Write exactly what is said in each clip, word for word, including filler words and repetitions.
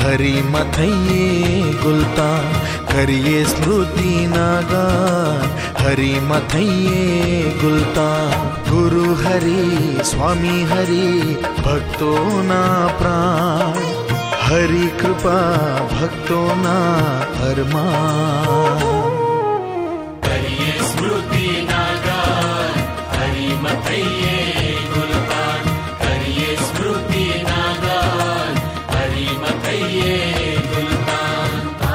हरि मथैये गुलतान करिए स्मृति नागान हरि मथैये गुलतान। गुरु हरि स्वामी हरि भक्तों ना प्राण हरि कृपा भक्तों ना अरमान। करिए स्मृति नागान हरि मथैये गुलतान करिए स्मृति नागान हरि मथैये गुलतान।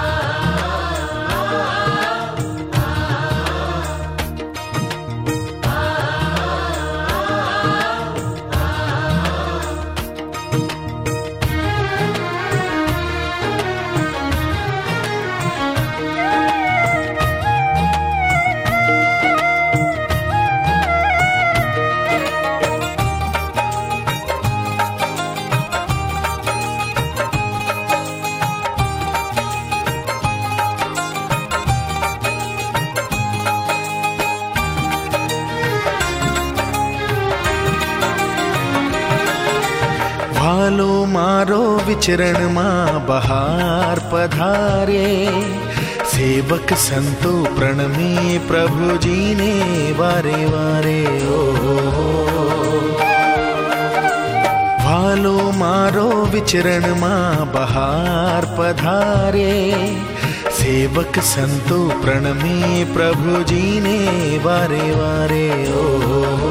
भालो मारो विचरण मां बहार पधारे सेवक संतो प्रणमे प्रभु जी ने वारे वारे ओ। भालो मारो विचरण मां बहार पधारे सेवक संतो प्रणमे प्रभु जी ने वारे वारे ओ।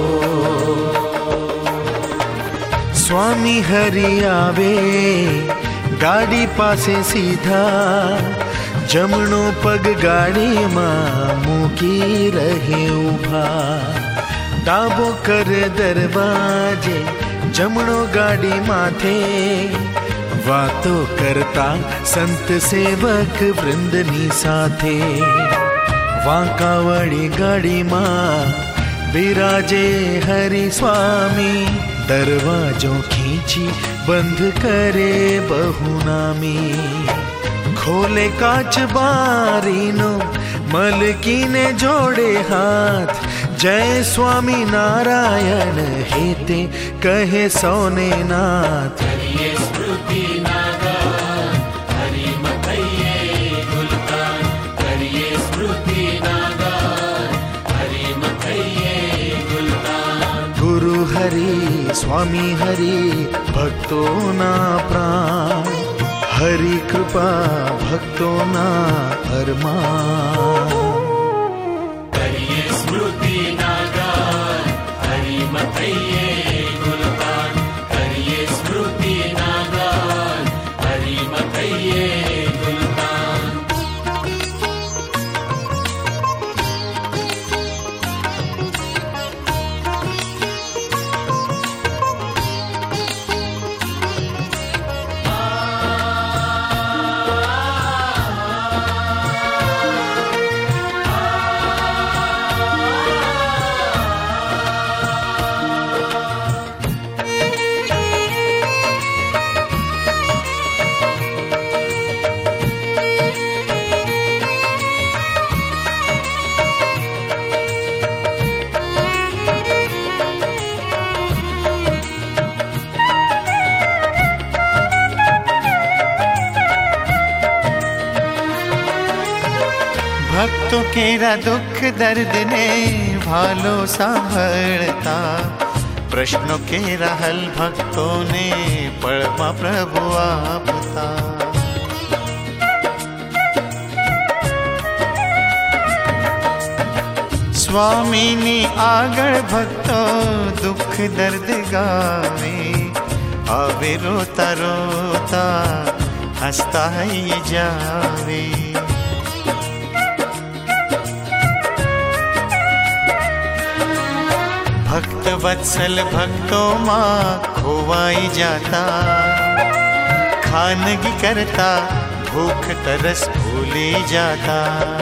स्वामी हरि आवे गाड़ी पासे सीधा जमणो पग गाड़ी मां मूकी रहे उभा। डाबो कर दरवाजे जमणो गाड़ी माथे वातो करता संत सेवक वृंदनी साथे। वांकावड़ी गाड़ी मां बिराजे हरि स्वामी दरवाजों खींची बंद करे बहुनामी। खोले काच बारीनो मलकी ने जोड़े हाथ जय स्वामी नारायण हेते कहे सोने नाथ। करिए स्मृति नागान हरि मथैये गुलतान करिए स्मृति नागान हरि मथैये गुलतान। गुरु हरि स्वामी हरि भक्तों ना प्राण हरि कृपा भक्तों ना अरमान। करिए स्मृति नागान हरि मथैये गुलतान करिए स्मृति नागान हरि मथैये गुलतान। भक्तों केरा दुख दर्द ने भालो सांभळता प्रश्नों केरा हल भक्तों ने पळमा प्रभु आपता। स्वामीनी आगळ भक्तो दुख दर्द गावे आवे रोता रोता हंसता ही जावे। भक्त वत्सल भक्तों माँ खोवाई जाता खानगी करता भूख तरस भूली जाता।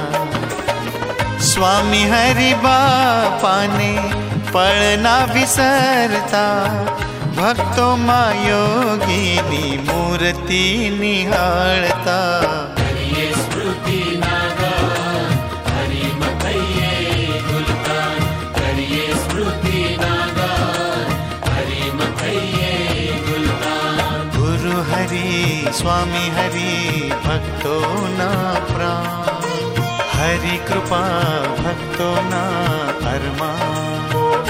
स्वामी हरि बापा ने पढ़ना विसरता भक्तों माँ योगिनी मूर्ति निहारता। करिए स्मृति नागान हरि मथैये गुलतान करिए स्मृति नागान हरि मथैये गुलतान। गुरु हरि स्वामी हरि भक्तो ना प्राण, हरि कृपा भक्तो ना अरमान।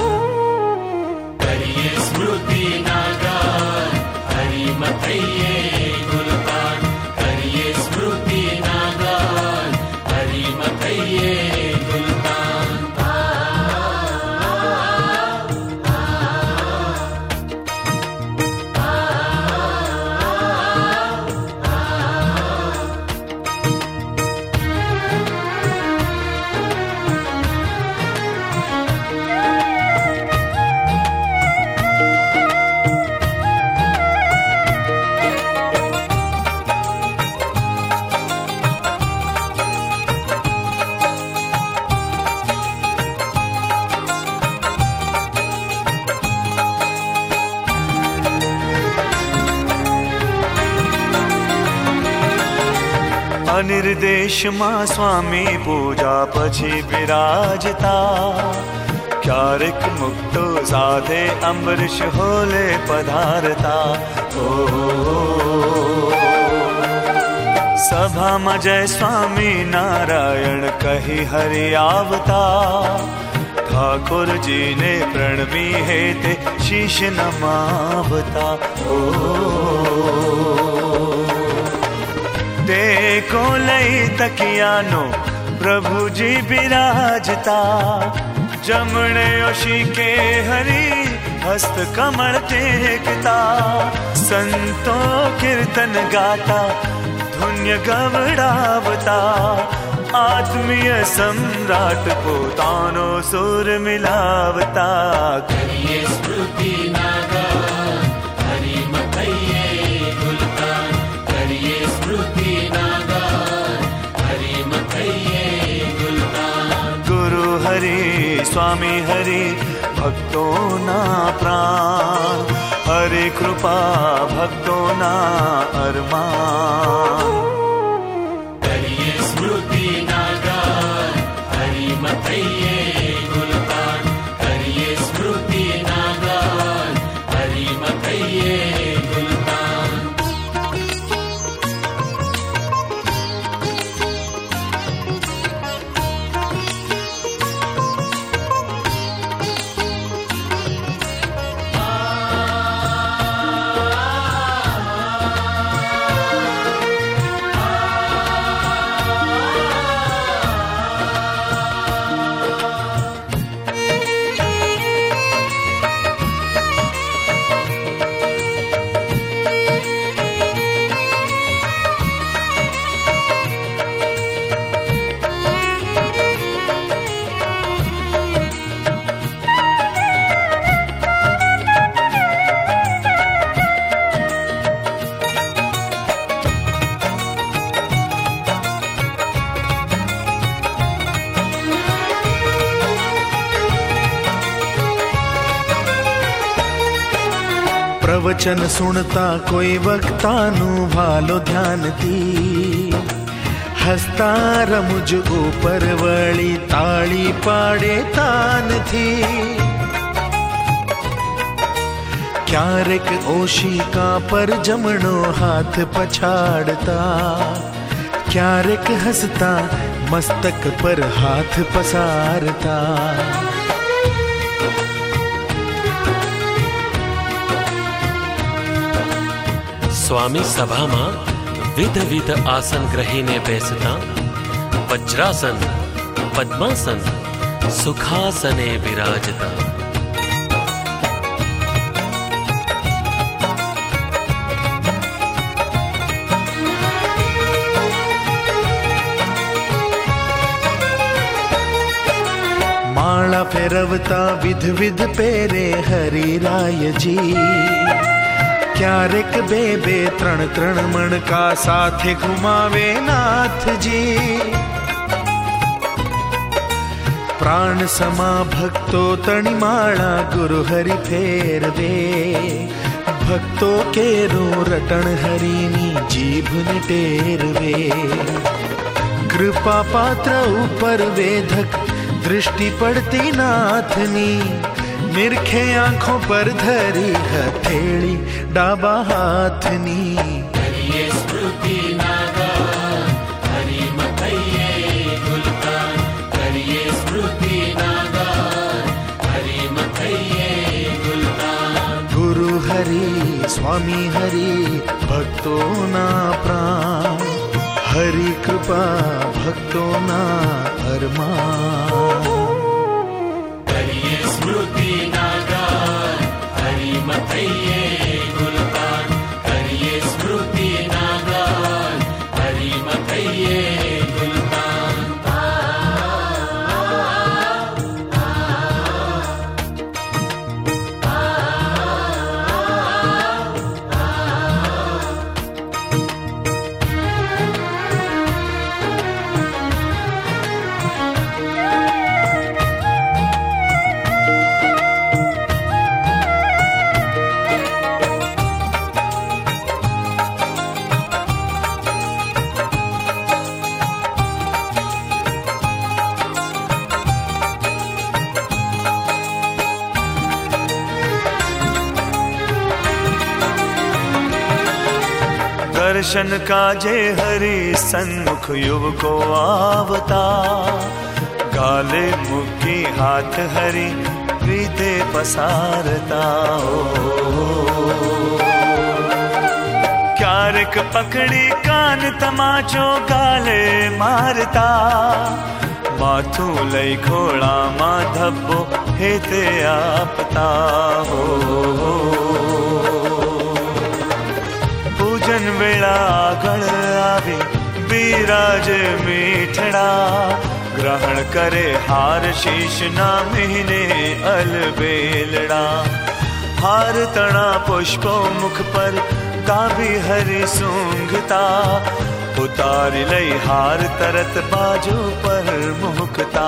करिए स्मृति नागान हरि मथैये गुलतान, करिए स्मृति नागान हरि मथैये गुलतान। अनिर्देश માં સ્વામી પૂજા પછી બિરાજતા, ક્યારેક મુક્તો સાથે અમૃષ હોલે પધારતા। ઓ સભામાં જય સ્વામી નારાયણ કહી હરિ આવતા, ઠાકોરજીને પ્રણવી હેતે શીશ નમાવતા। ઓ देखो लई तकियानो प्रभु जी बिराजता, जमणे ओशी के हरि हस्त कमल टेकता। संतो कीर्तन गाता धुन्य गवड़ावता, आत्मीय सम्राट पोतानो सुर मिलावता। करिए स्मृति नागान हरि मथैये गुलतान, करिए स्मृति नागान हरि मथैये गुलतान। गुरु हरि स्वामी हरि भक्तो ना प्राण, हरि कृपा भक्तो ना अरमान। करिए स्मृति नागान हरि मथैये गुलतान, करिए स्मृति नागान हरि मथैये गुलतान। प्रवचन सुनता कोई वक्तानु भालो ध्यान थी, हसता रमुज ऊपर वળી ताली पाड़े तान थी। क्यारेक ओशिका पर जमणो हाथ पछाड़ता, क्यारेक हसता मस्तक पर हाथ पसारता। स्वामी सभाમાં વિધ વિધ આસન ગ્રહીને બેસતા, વજ્રાસન પદ્માસન સુખાસને બિરાજતા। माला फेरवता विध विध पेरे हरिरायजी, क्यारेक बे बे त्रण त्रण मणका साथे घुमावे नाथ जी। प्राण समा भक्तो तणिमाळा गुरु हरि फेरवे, भक्तो केरो रटण हरिनी जीभ ने टेरवे। कृपा पात्र ऊपर वेधक दृष्टि पड़ती नाथनी, निरखे आंखों पर धरी हथेली डाबा हाथनी। करिए स्मृति नागान हरि मथैये गुलतान करिए स्मृति नागान हरि मथैये गुलतान गुरु हरि स्वामी हरि भक्तों ना प्राण हरि कृपा भक्तों ना अरमान करिए स्मृति नागान हरि मथैये गुलतान करिए स्मृति नागान हरि मथैये गुलतान दर्शन काजे हरि सन्मुख युवको आवता गाले मुक्की हाथ हरि प्रीते पसारता हो क्यारेक पकड़ी कान तमाचो गाले मारता माथू लई खोड़ा मा धब्बो हेते आपता हो पूजन वेला आगळ आवे बिराज मीठड़ा ग्रहण करे हार शीश ना महीने अलबेलड़ा हार तणा पुष्पो मुख पर काबी हरि सूंघता उतारी लई हार तरत बाजू पर मुहकता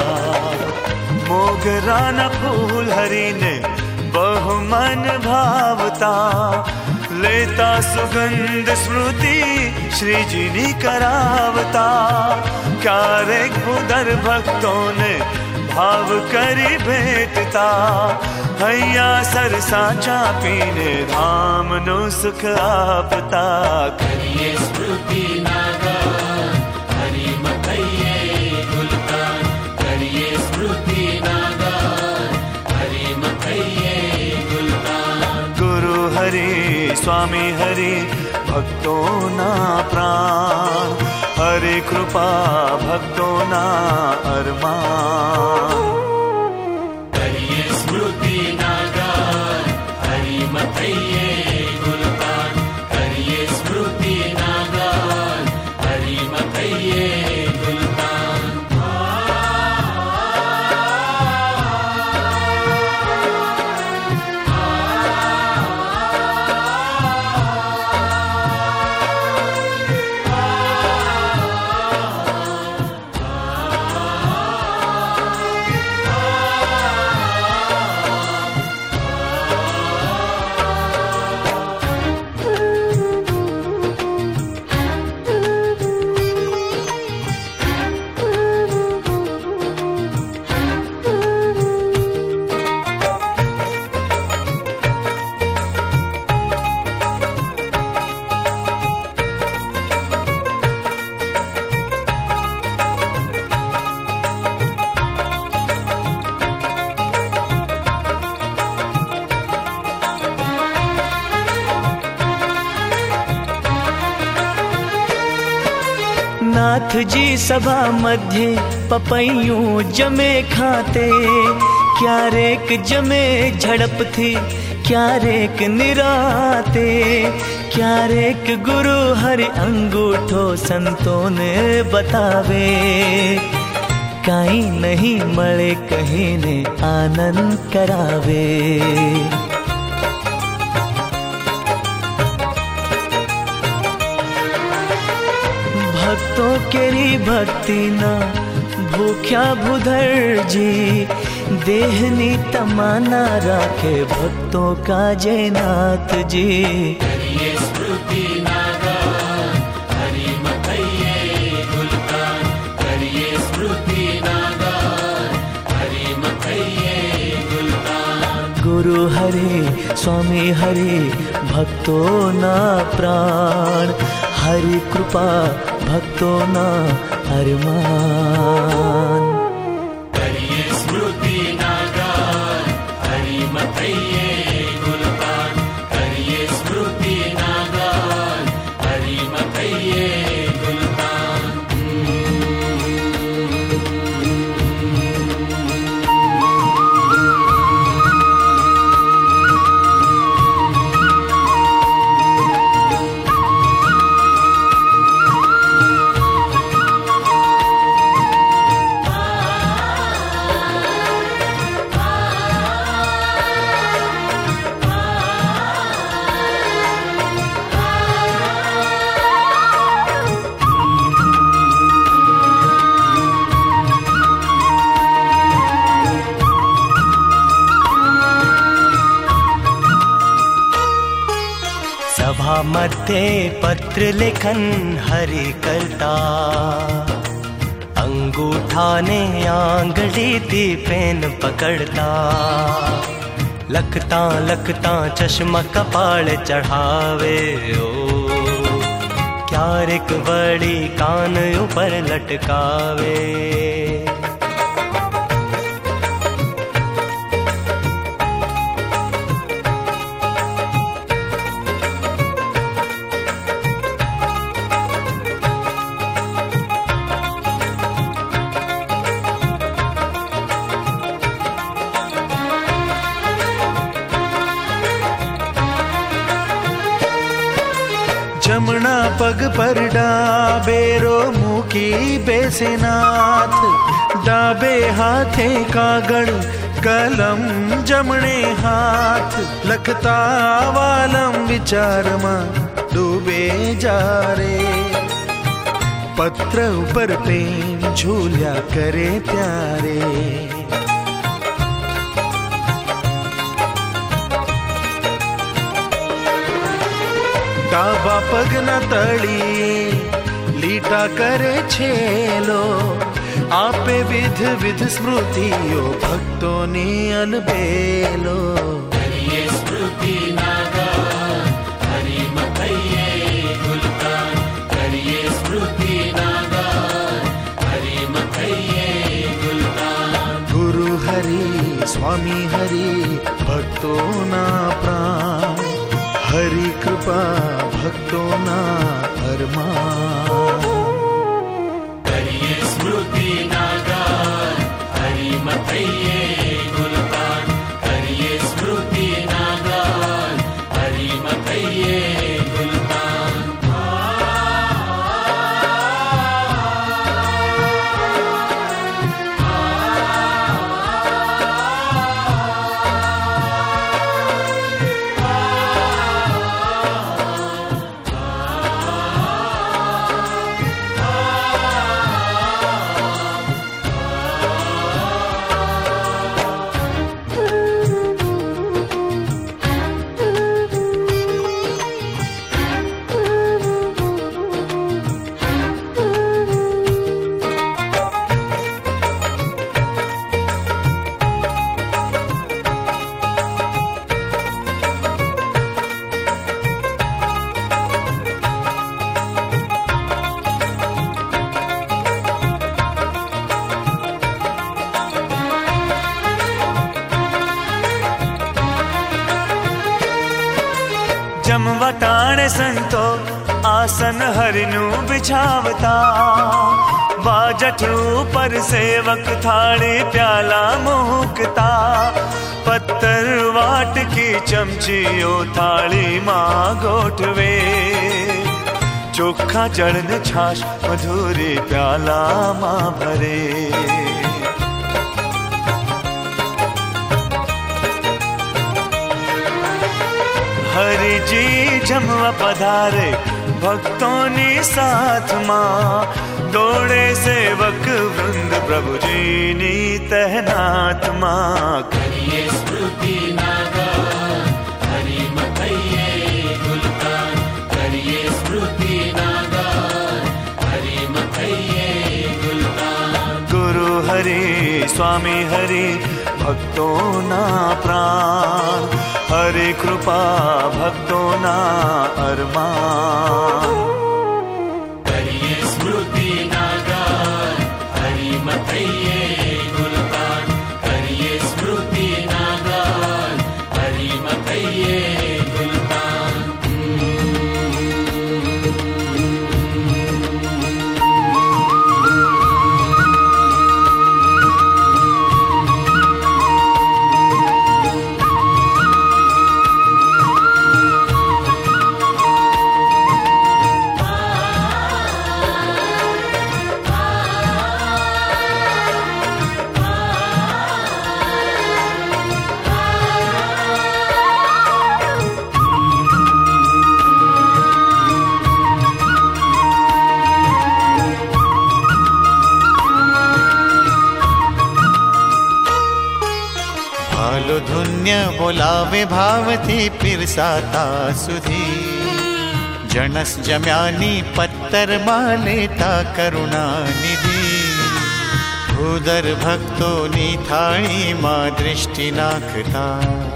मोगरा न फूल हरि ने बहु मन भावता लेता सुगंध स्मृति श्री जी नी करावता क्यारेक बुदर भक्तों ने भाव करी भेटता हैया सरसा चापीने धाम नो सुख आपता करिए स्मृति नागान हरि मथैये गुलतान करिए स्मृति नागान हरि मथैये गुलतान गुरु हरि स्वामी हरि भक्तों ना प्राण हरि कृपा भक्तों ना अरमान करिए स्मृति नागान हरि मथैये गुलतान करिए स्मृति नागान हरि मथैये गुलतान नाथ जी सभा मध्य पपैयों जमे खाते क्यारेक जमे झड़प थी क्यारेक निराते क्यारेक गुरु हरि अंगूठो संतों ने बतावे काई नहीं मळे कहीं ने आनंद करावे भक्तों केरी भक्ति ना भूख्या भूधर जी देहनी तमाना राखे भक्तों का जयनाथ जी करिए स्मृति नागान हरि मथैये गुलतान करिए स्मृति नागान हरि मथैये गुलतान गुरु हरि स्वामी हरि भक्तो ना प्राण, हरि कृपा भक्तो ना अरमान। करिए स्मृति नागान हरि मथैये गुलपान, करिए स्मृति नागान हरि मथैये गुलपान। सभा मध्य पत्र लेखन हरि करता, अंगूठा ने आंगली दी पेन पकड़ता, लखता लखता चश्मा कपाल चढ़ावे ओ, क्यारेक बड़ी कान ऊपर लटकावे। जमना पग पर डाबेरो मुकी बेसेनाथ, डाबे हाथे कागड़ कलम जमणे हाथ, लखता वालम विचार में डूबे जा रे, पत्र ऊपर पेन झूल्या करे त्यारे। डाबा पग न तड़ी लीटा करे छेलो, आपे विध विध स्मृतियो भक्तों ने अनबेलो। करिए स्मृति नागान हरि मथैये गुलपान, करिए स्मृति नागान हरि मथैये गुलपान। गुरु हरि स्वामी हरि भक्तों ना प्राण, हरि कृपा भक्तों ना अरमान। करिए स्मृति नागान हरि मथैये गुलपान, करिए स्मृति नागान हरि मथैये गुलपान। जमवताणे संतो आसन हरिनु बिछावता, बाजठ ऊपर सेवक थाली प्याला मुहकता, पत्थर वाट की चमचियो थाली माँ गोठवे, चोखा चढ़न छाछ मधुरी प्याला माँ भरे। हरि जी जमवा पधारे भक्तों ने साथ माँ, दौड़े सेवक वृंद प्रभु जी नी तहनात माँ। करिए स्मृति नागान हरि मथैये गुलपान, करिए स्मृति नागान हरि मथैये गुलपान। गुरु हरि स्वामी हरि भक्तों ना प्राण, हरि कृपा भक्तों ना अरमान। करिए स्मृति नागान हरि मथैये गुलतान, करिए स्मृति नागान हरि मथैये गुलतान। भालो धुन्य बोलावे भावथी पिरसाता सुधी, जणस जम्यानी पत्तर मालेता करुणा निधी। भूदर भक्तोनी थाळी मा दृष्टि नाखता,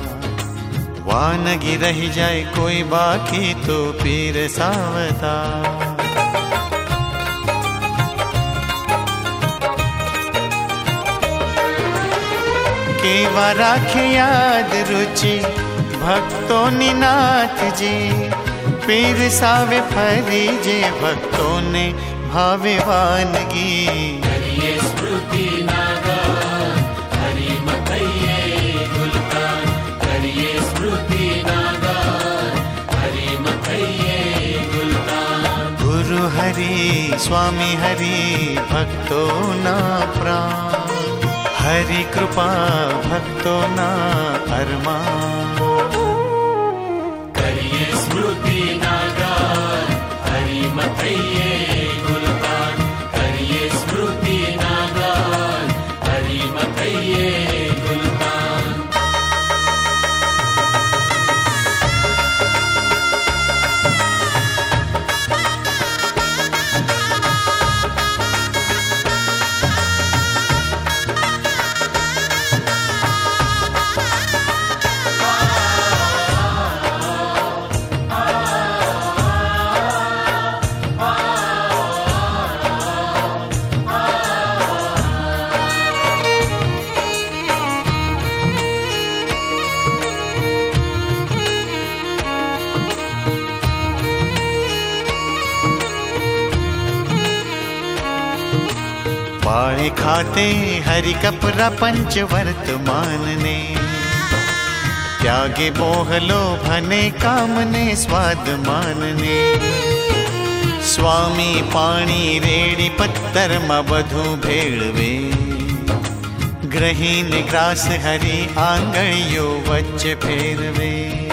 वानगी रही जाए कोई बाकी तो पिरसावता। केवा राखे याद रुचि भक्तों नि नाथ जी, पीर सावे फरी जे भक्तों ने भावे वानगी। करिए स्मृति नागान हरि मथैये गुलतान, करिए स्मृति नागान हरि मथैये गुलतान। गुरु हरि स्वामी हरि भक्तों ना प्राण, हरि कृपा भक्तों ना अरमान। करिए स्मृति नागान हरि मथैये गुलतान, करिए स्मृति नागान हरि मथैये गुलतान। पाए खाते हरि कपरा पंच वर्तमान ने, त्यागे मोहलो भने कामने स्वाद मानने। स्वामी पाणी रेड़ी पत्तर मा बधु भेळवे, ग्रहीन ग्रास हरि आंगळियो वच्च फेरवे।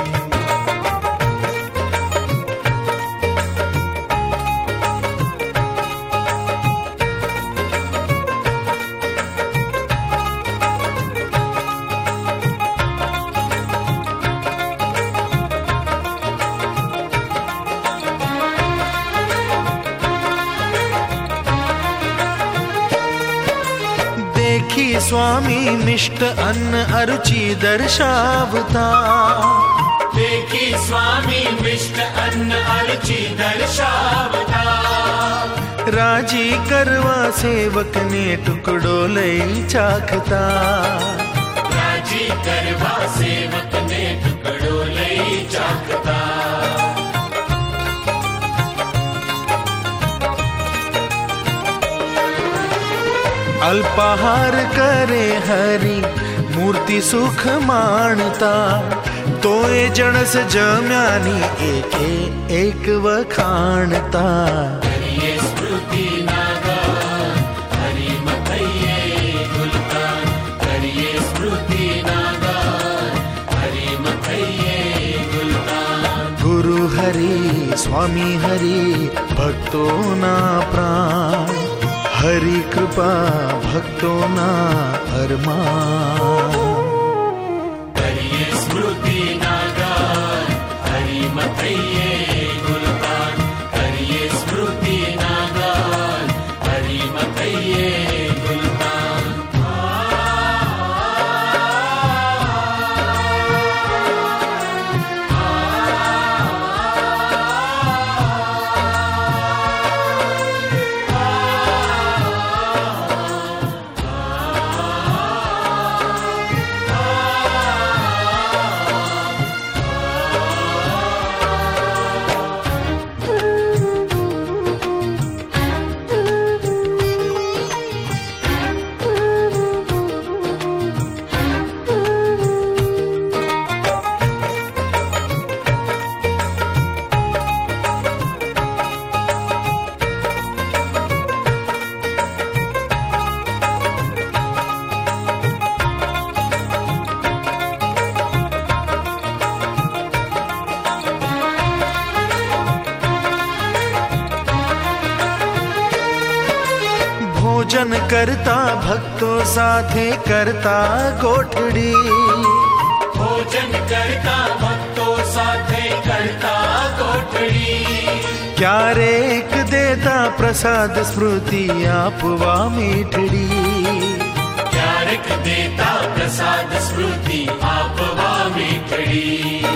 देखी स्वामी मिष्ट अन्न अरुचि दर्शावता, देखी स्वामी मिष्ट अन्न अरुचि दर्शावता। राजी करवा सेवक ने टुकड़ो लई चाखता, राजी करवा सेवक ने टुकड़ो लई चाखता। अल्पाहार करे हरि मूर्ति सुख माणता, तोए जणस जम्यानी एके एक वखाणता। करिए स्मृति नागान हरि मथैये गुलतान, करिए स्मृति नागान हरि मथैये गुलतान। गुरु हरि स्वामी हरि भक्तों ना प्राण, हरि कृपा भक्तों ना अरमान। करिए स्मृति नागान हरि मथैये गुलतान, करिए स्मृति नागान हरि मथैये गुलतान। भोजन करता भक्तों साथे करता गोठड़ी, भोजन करता भक्तों साथे करता गोठड़ी। क्यारेक देता प्रसाद स्मृति आपवा मीठड़ी, क्यारेक देता प्रसाद स्मृति आपवा मीठड़ी।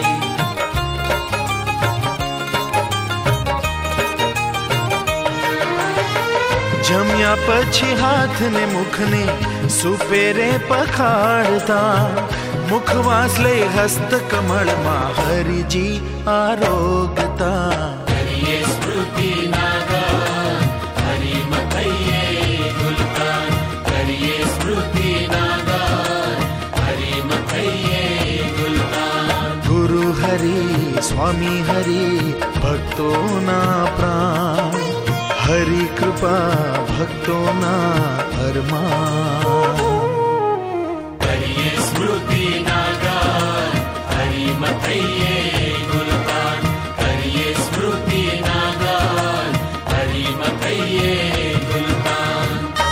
जम्या पछी हाथ ने मुख ने सुपेरे पखाड़ता, मुखवास ले हस्त कमल मा हरि जी आरोगता। करिए स्मृति नागान हरि मथैये गुलतान, करिए स्मृति नागान हरि मथैये गुलतान। गुरु हरि स्वामी हरि भक्तों ना प्राण, हरि कृपा भक्तों ना अरमान। करिए स्मृति नागान हरि मथैये गुलतान, करिए स्मृति नागान हरि मथैये गुलतान।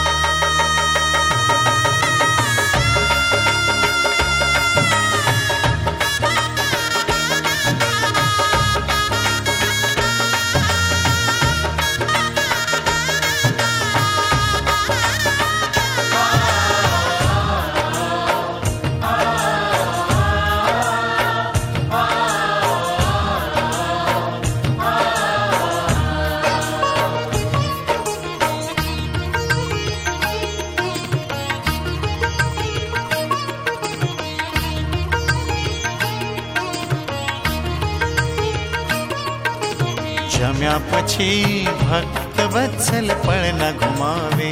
जम्या पछी भक्त वत्सल पण न घुमावे,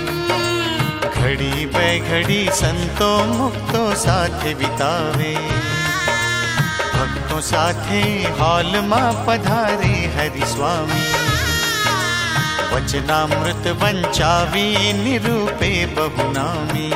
घड़ी बे घड़ी संतो मुक्तो साथे बितावे। भक्तों साथे हॉल मा पधारे हरि स्वामी, वचनामृत वंचावी निरूपे बहुनामी।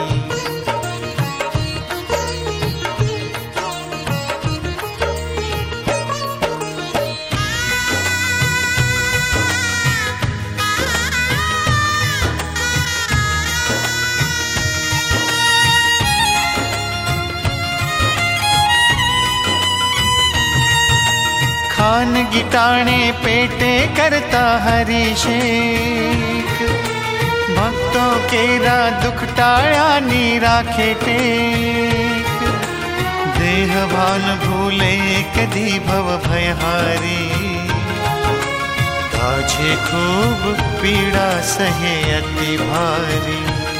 खान गिटाणे पेटे करता हरिषेक, भक्तों केरा दुख टाया नी राखे टेक। देह भान भूले कदी भव भयहारी, काछे खूब पीड़ा सहे अति भारी।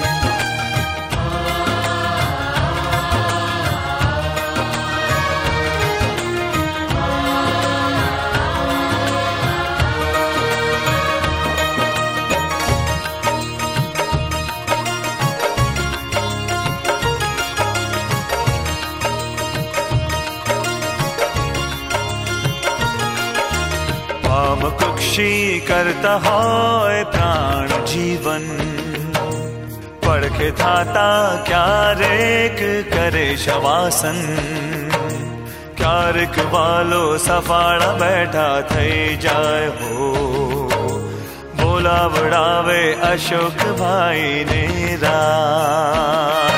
कुक्षी करता होय प्राण जीवन, पढ़ के थाता क्यारेक करे शवासन। क्यारेक वालो सफाड़ा बैठा थई जाए हो, बोला बड़ावे अशोक भाई ने राय।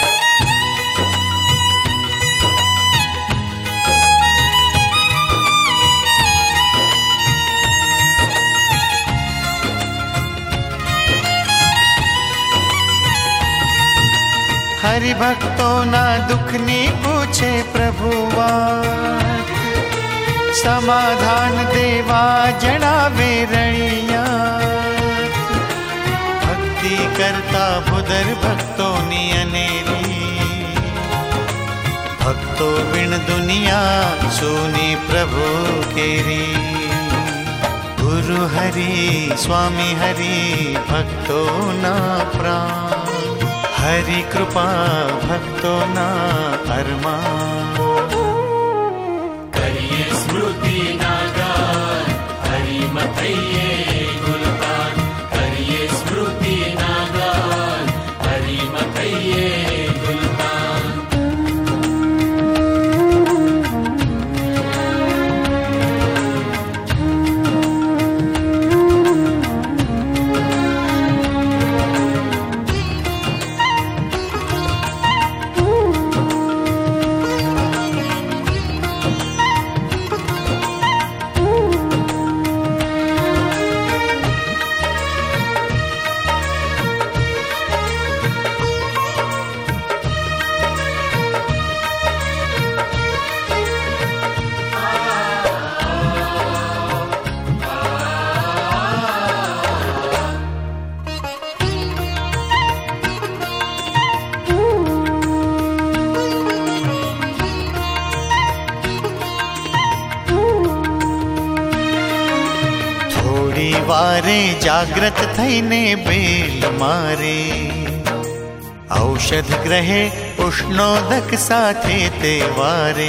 हरि भक्तों ना दुख नी पूछे प्रभुवा, समाधान देवा जणावे रणिया। भक्ति करता बुदर भक्तों नी अनेरी, भक्तों बिन दुनिया सुनी प्रभु केरी। गुरु हरि स्वामी हरि भक्तों ना प्राण, हरि कृपा भक्तों ना अरमान। करिए स्मृति नागान हरि मथैये गुलतान, करिए स्मृति नागान हरि मथैये गुलतान। वारे जाग्रत थईने बेल मारे औषध ग्रहे उष्णोदक साथे ते वारे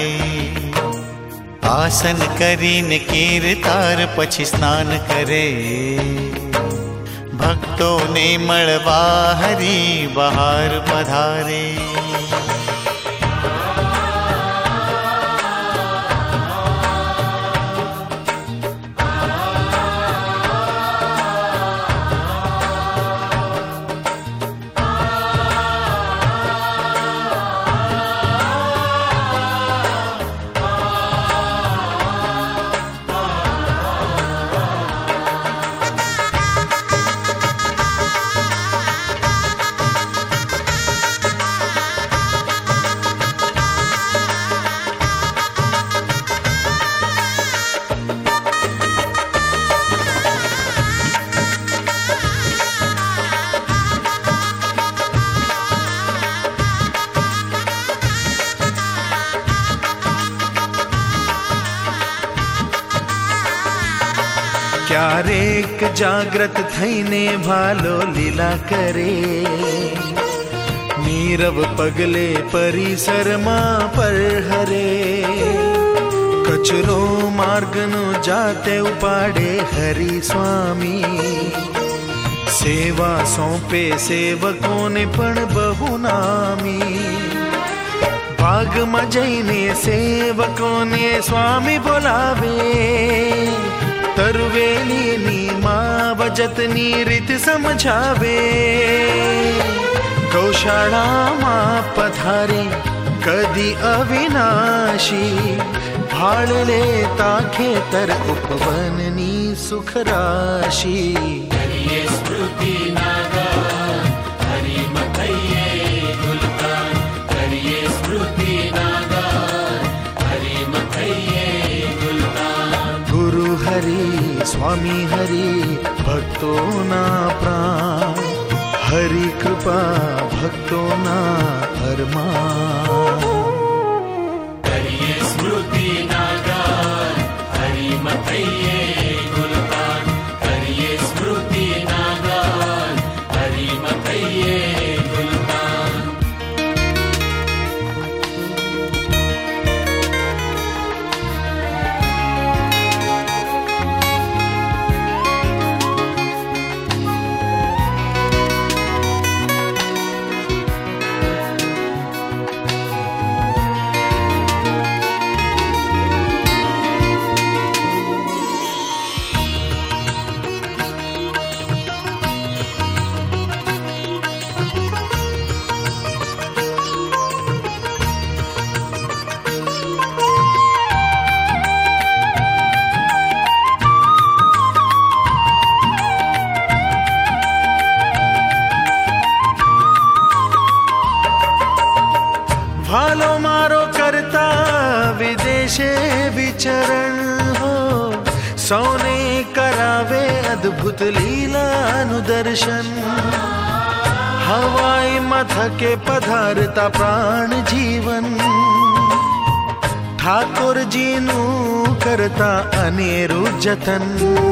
आसन करीने कीर्तार पछी स्नान करे भक्तों ने मळवा हरि बहार पधारे क्यारेक जाग्रत थईने भालो लीला करे नीरव पगले परिसर मां पर हरे कचरो मार्गनो जाते उपाड़े हरि स्वामी सेवा सौंपे सेवकों ने पण बहुनामी भाग में जईने सेवकों ने स्वामी बोलावे तरवेली नी माँ बजतनी रीत समझावे गौशाला माँ पधारे कदी अविनाशी भाड़ लेता खेतर उपवननी सुख राशि करिए स्मृति नागान हरि मथैये गुलतान करिए स्मृति नागान हरि मथैये गुलतान गुरु हरि स्वामी हरि भक्तों ना प्राण हरि कृपा भक्तों ना अरमान करिए स्मृति नागान हरि मथैये गुलतान करिए स्मृति नागान हरि मथैये गुलतान भालो मारो करता विदेशे विचरण हो सौने करावे अद्भुत लीला अनुदर्शन हवाई मथके पधारता प्राण जीवन ठाकुर जी नु करता अनेरु जतन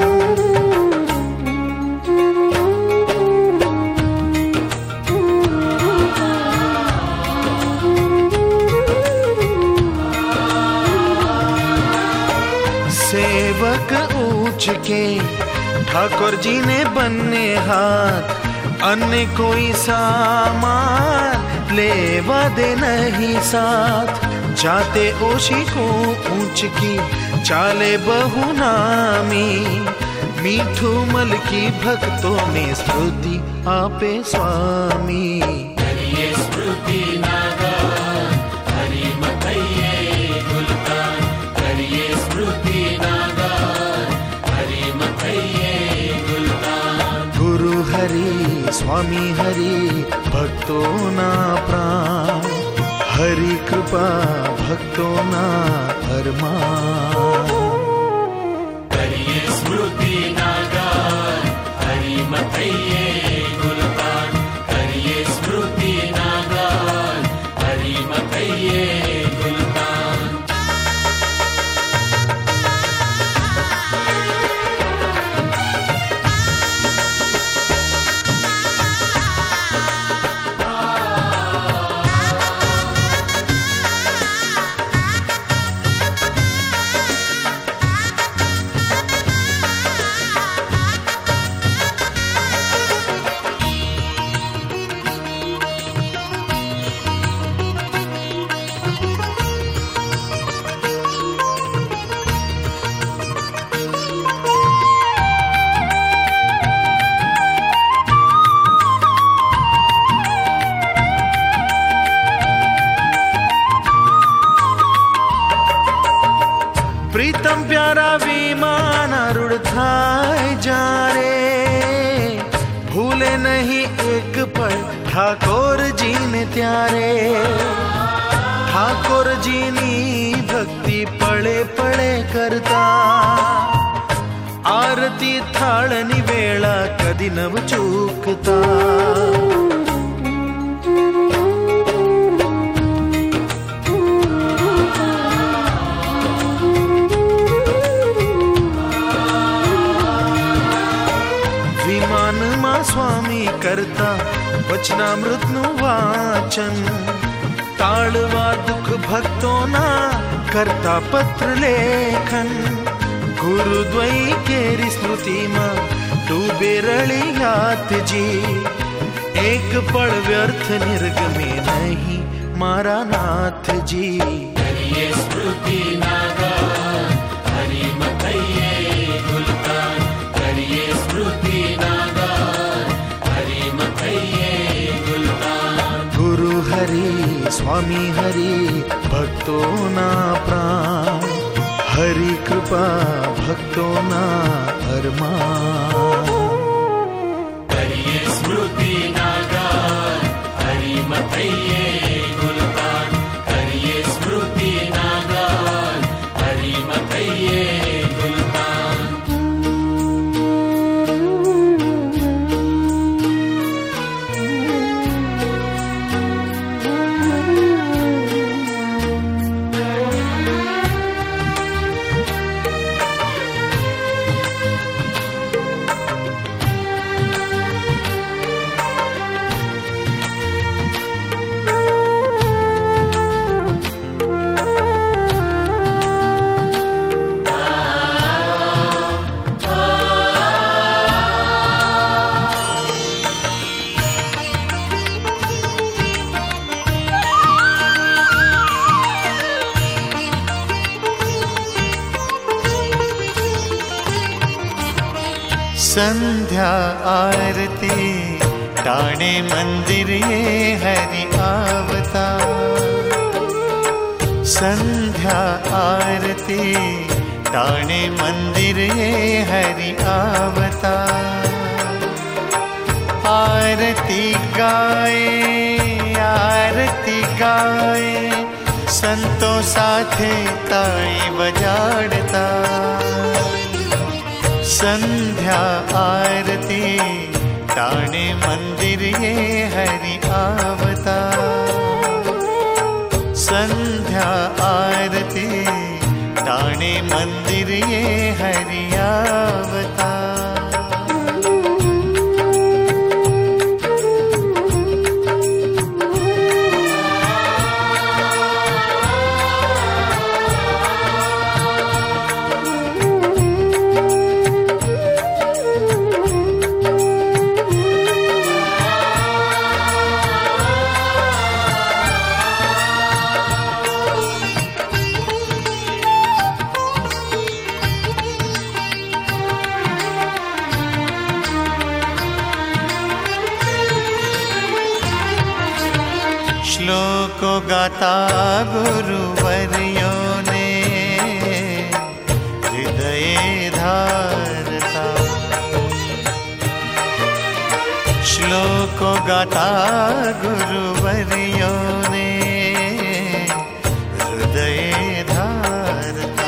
सेवक ऊंच के ठाकुर जी ने बन्ने हाथ अन्य कोई सामान लेवा दे नहीं साथ जाते ओशी को ऊंच की चाले बहुनामी मीठू मल की भक्तों में स्तुति आपे स्वामी करिए स्मृति नागान हरि मथैये गुलतान करिए स्मृति नागान हरि मथैये गुलतान गुरु हरि स्वामी हरि भक्तों ना प्राण हरि कृपा भक्तों ना अरमान करिए स्मृति नागान हरि मथैये गुलतान करिए स्मृति नागान हरि मथैये गुलतान पल ठाकुर जी ने त्यारे। ठाकुर जी नी भक्ति पड़े पड़े करता, आरती थाळनी वेळा कदी नव चूकता। विमान मा स्वामी करता वचनामृतનું વાચન, તાળવા દુઃખ ભક્તોના કરતા પત્ર લેખન। ગુરુદ્વય કેરી સ્મૃતિમાં ડૂબે રળિયાતજી, એક પળ વ્યર્થ નિર્ગમે નહીં મારા નાથજી। हरिये स्मृति नागान हरि मथैये गुलतान, हरिये स्मृति नागान हरि मथैये गुलतान। गुरु हरि स्वामी हरि भक्तों ना प्राण, हरि कृपा भक्तों ना अरमान। हरिये स्मृति नागान हरि मथैये गुलतान, हरिये स्मृति नागान हरि मथैये गुलतान। संध्या आरती टाणे मंदिर ये हरि आवता। संध्या आरती टाणे मंदिर ये हरि आवता। आरती गाए आरती गाए संतों साथे ताई बजाड़ता। संध्या आरती टाणे मंदिर ये हरि आवता। संध्या आरती टाणे मंदिर ये हरि आवता। श्लोको गाता गुरुवर्यों ने हृदय धारता। श्लोको गाता गुरुवर्यों ने हृदय धारता।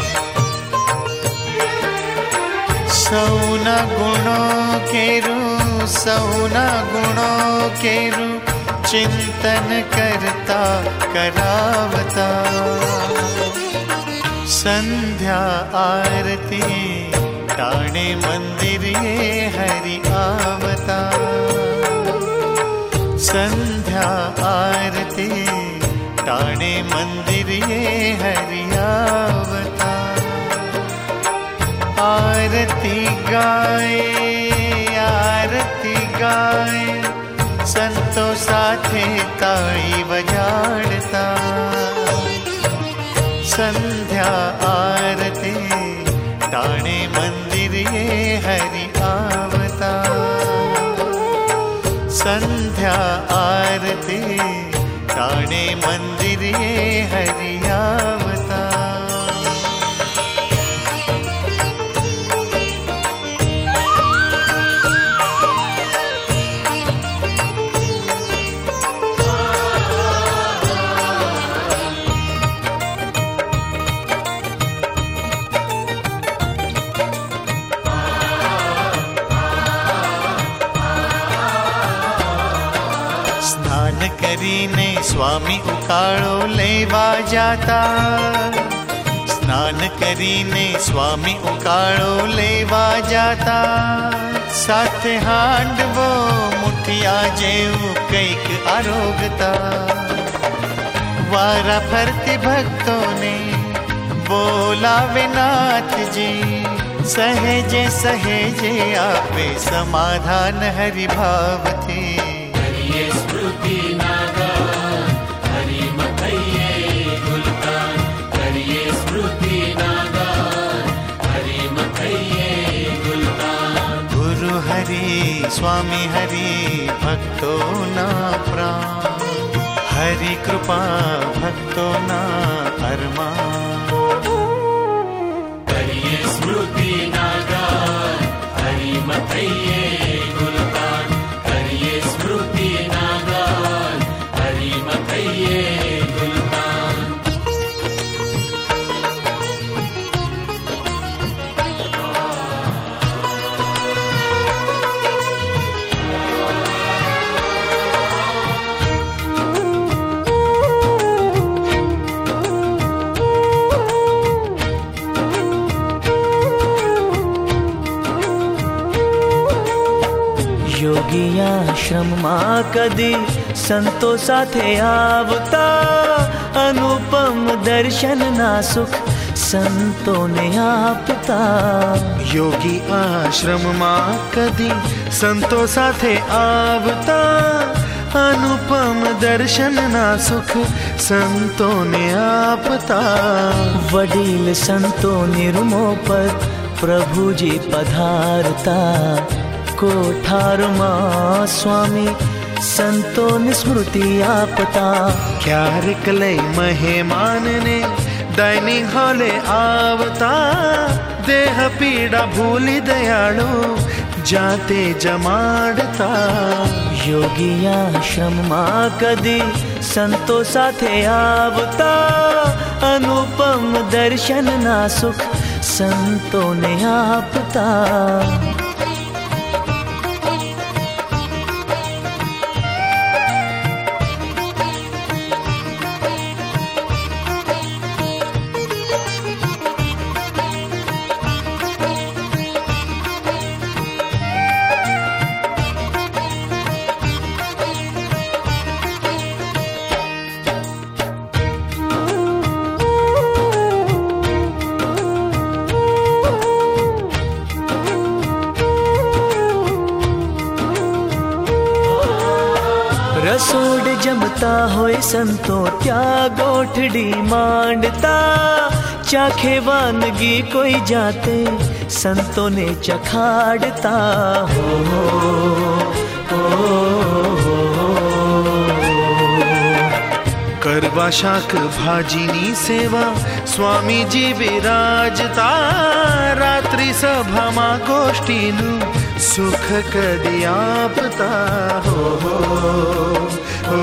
सौना गुणों केरू सौना गुणों केरू चिंतन करता करावता। संध्या आरती टाणे मंदिर ये हरि आवता। संध्या आरती टाणे मंदिर ये हरि आवता। आरती गाए आरती गाए संतों साथे ताई बजाड़ता। संध्या आरती टाणे मंदिर ये हरि आवता। संध्या आरती टाणे मंदिर ये हरि आवता। સ્નાન કરીને સ્વામી ઉકાળો લેવા જાતા, સ્નાન કરીને સ્વામી ઉકાળો લેવા જાતા, સાથે હાંડવો મુઠિયા જેવું કંઈક આરોગતા, વારા ફરતી ભક્તોને બોલાવે નાથજી, સહેજે સહેજે આપે સમાધાન હરિભાવથી. કરીએ સ્મૃતિના ગાન, હરિમથૈયે ગુલતાન. કરીએ સ્મૃતિના ગાન, હરિમથૈયે ગુલતાન. ગુરુ હરિ સ્વામી હરિ ભક્તોના પ્રાણ, હરિ કૃપા ભક્તોના અરમાન. કરીએ સ્મૃતિના ગાન, હરિમથૈયે ગુલતાન. કરીએ સ્મૃતિના ગાન, હરિમથૈયે ગુલતાન. યોગી આશ્રમમાં કદી સંતો સાથે આવતા, અનુપમ દર્શનના સુખ સંતોને આપતા. યોગી આશ્રમમાં કદી સંતો સાથે આવતા, અનુપમ દર્શનના સુખ સંતોને આપતા. વડીલ સંતોની રૂમો પર પ્રભુજી પધારતા, કોઠારમાં સ્વામી સંતોને સ્મૃતિ આપતા. ક્યારેક લઈ મહેમાનને ડાઇનિંગ હોલે આવતા, દેહ પીડા ભૂલી દયાળુ જાતે જમાડતા. યોગી આશ્રમમાં કદી સંતો સાથે આવતા, અનુપમ દર્શનના સુખ સંતોને આપતા. રસોડ જમતા હોય સંતો ત્યાં ગોઠડી માંડતા, ચાખે વાનગી કોઈ જાતે સંતોને ચખાડતા. હો હો કરવા શાકભાજીની સેવા સ્વામીજી બિરાજતા, રાત્રિ સભામાં ગોષ્ઠીનું સુખ કદી આપતા. હો હો હો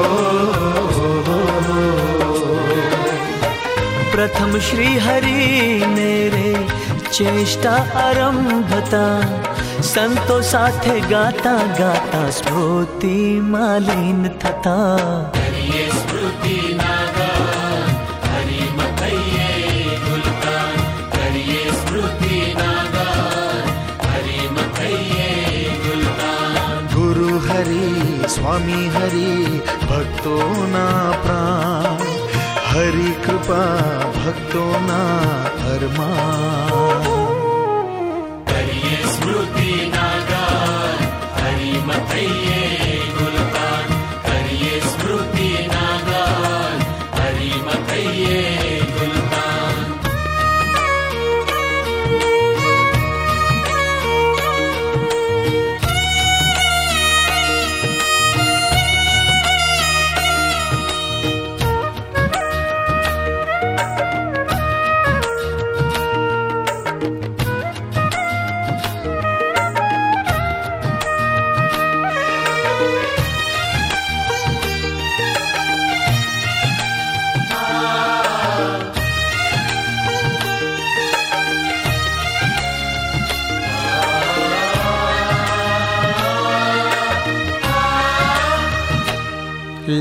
પ્રથમ શ્રી હરિને રે ચેષ્ટા આરંભતા, સંતો સાથે ગાતા ગાતા સ્મૃતિમાં લીન થતા. કરીએ સ્મૃતિના ગાન, હરિમથૈયે ગુલતાન. કરીએ સ્મૃતિના ગાન, હરિમથૈયે ગુલતાન. ગુરુ હરિ સ્વામી હરિ ભક્તોના પ્રાણ, હરિ કૃપા ભક્તોના અરમાન. કરીએ સ્મૃતિના ગાન, હરિમથૈયે ગુલતાન. કરીએ સ્મૃતિના ગાન, હરિમથૈયે ગુલતાન.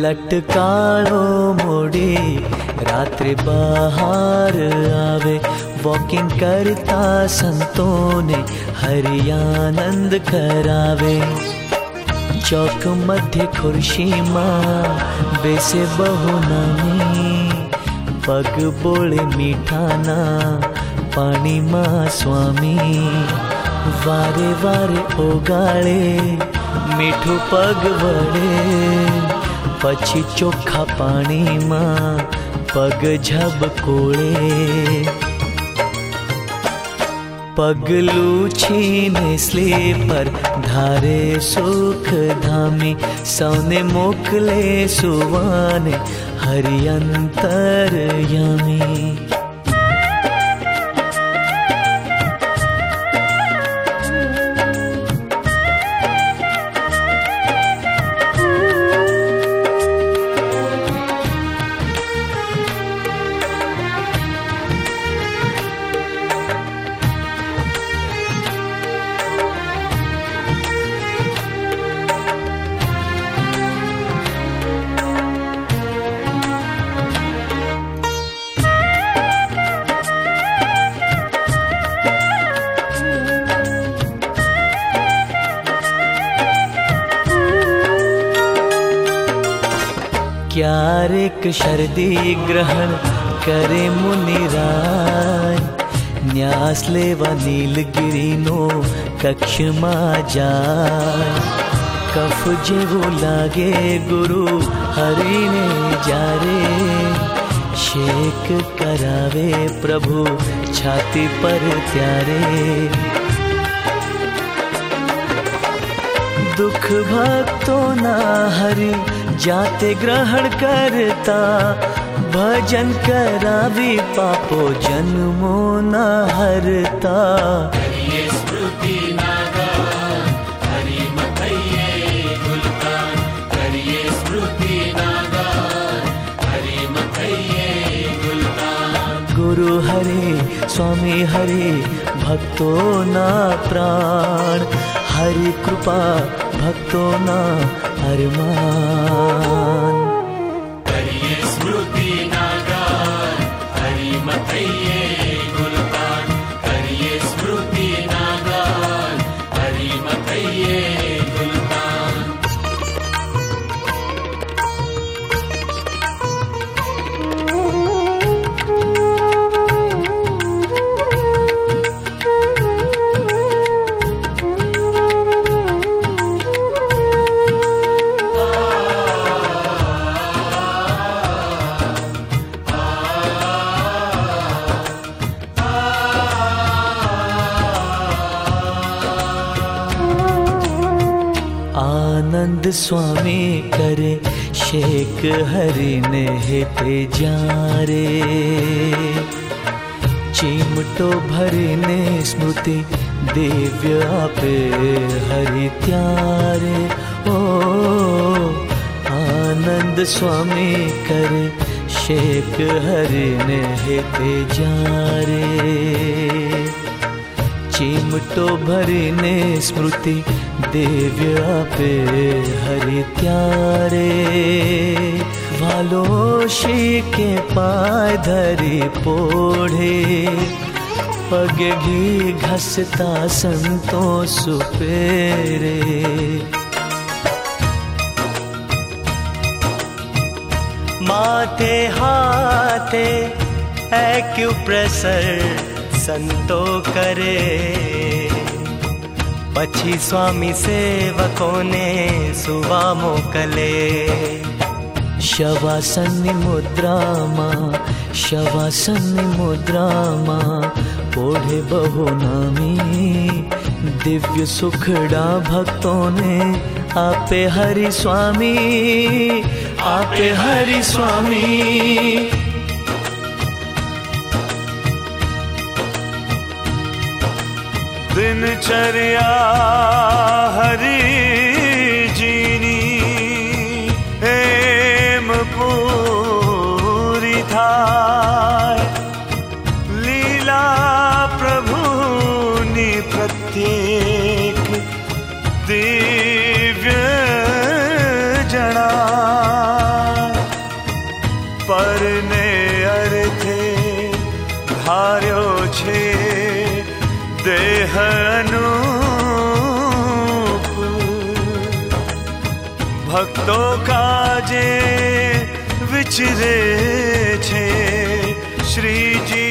लटकाळो मोडी रात्रि बाहर आवे, वॉकिंग करता संतों ने हरि आनंद करावे। चौक मध्य खुर्शी माँ बेसे बहु नामी, पग बोले मीठाना पानी माँ स्वामी। वारे वारे ओगाळे मीठू पग वड़े, पछी चोखा पानी माँ पग झबकोड़े। पगलू छीने स्लीपर धारे सुख धामी, सौने मोकले सुवाने हरि अंतरयामी। क्यारेक शरदी ग्रहण करे मुनिराय, न्यास लेवा नीलगिरी नो कक्ष में जाय। कफ जेवो लागे गुरु हरि ने जारे, शेक करावे प्रभु छाती पर त्यारे। दुख भक्तों ना हरि जाते ग्रहण करता, भजन करावी पापो जन्मो न हरता। करिए स्मृति नागान हरि मथैये गुलतान, करिए स्मृति नागान हरि मथैये गुलतान। गुरु हरे स्वामी हरे भक्तों ना प्राण, हरि कृपा भक्तों ना अरमान। करिए स्मृति नागान हरि मथैये गुलतान, करिए स्मृति नागान हरि मथैये गुलतान। आनंद स्वामी करे शेख हरि ने हेते जारे, चिमटो भरने स्मृति दिव्य आपे हरि त्यारे। ओ आनंद स्वामी करे शेख हरि ने हेते जारे, चिमटो भरने स्मृति दिव्य आपे हरि त्यारे। वालोशी के पाय धरी पोढ़े, पग घी घसता संतों सुपेरे। माथे हाथे एक्यूप्रेशर संतो करे, पछी स्वामी सेवकों ने सुवा मोकले। शवासन मुद्रा माँ शवासन मुद्रा माँ पोढ़े बहु नामी, दिव्य सुखड़ा भक्तों ने आपे हरि स्वामी आपे हरि स्वामी। दिनचर्या हरि जीनी हेम पूरी थाय, लीला प्रभुनि प्रत्येक दिव्य जना। भक्तो काजे विचरे छे श्रीजी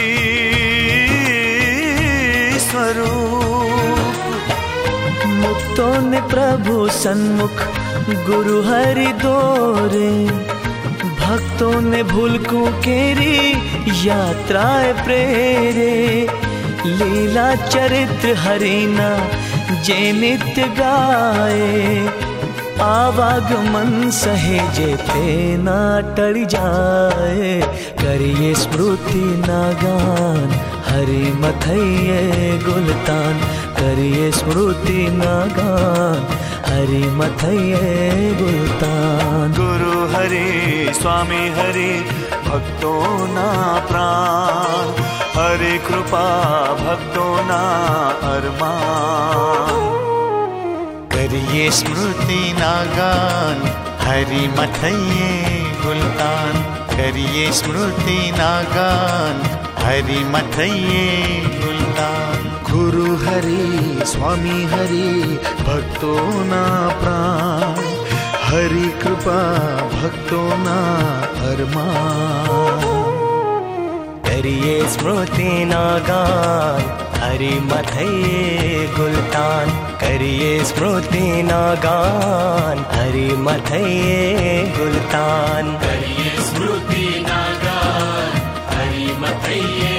स्वरूप। मुक्तों ने प्रभु सन्मुख गुरु हरि दोरे, भक्तों ने भूलकों केरी यात्राएं प्रेरे। लीला चरित्र हरिना जे नित्य गाए, आवागमन सहेजे ते ना टल जाए। करिए स्मृति नागान हरि मथैये गुलतान, करिए स्मृति नागान हरि मथैये गुलतान। गुरु हरि स्वामी हरि भक्तों ना प्राण, हरि कृपा भक्तों ना अरमान। करिए स्मृति नागान हरि मथैये गुलतान, करिए स्मृति नागान हरि मथैये गुलतान। गुरु हरि स्वामी हरि भक्तों ना प्राण, हरि कृपा भक्तों ना अरमान। करिए स्मृति नागान हरि मथैये गुलतान, करिए स्मृति नागान हरि मथैये गुलतान। करिए स्मृति नागान हरि मथैये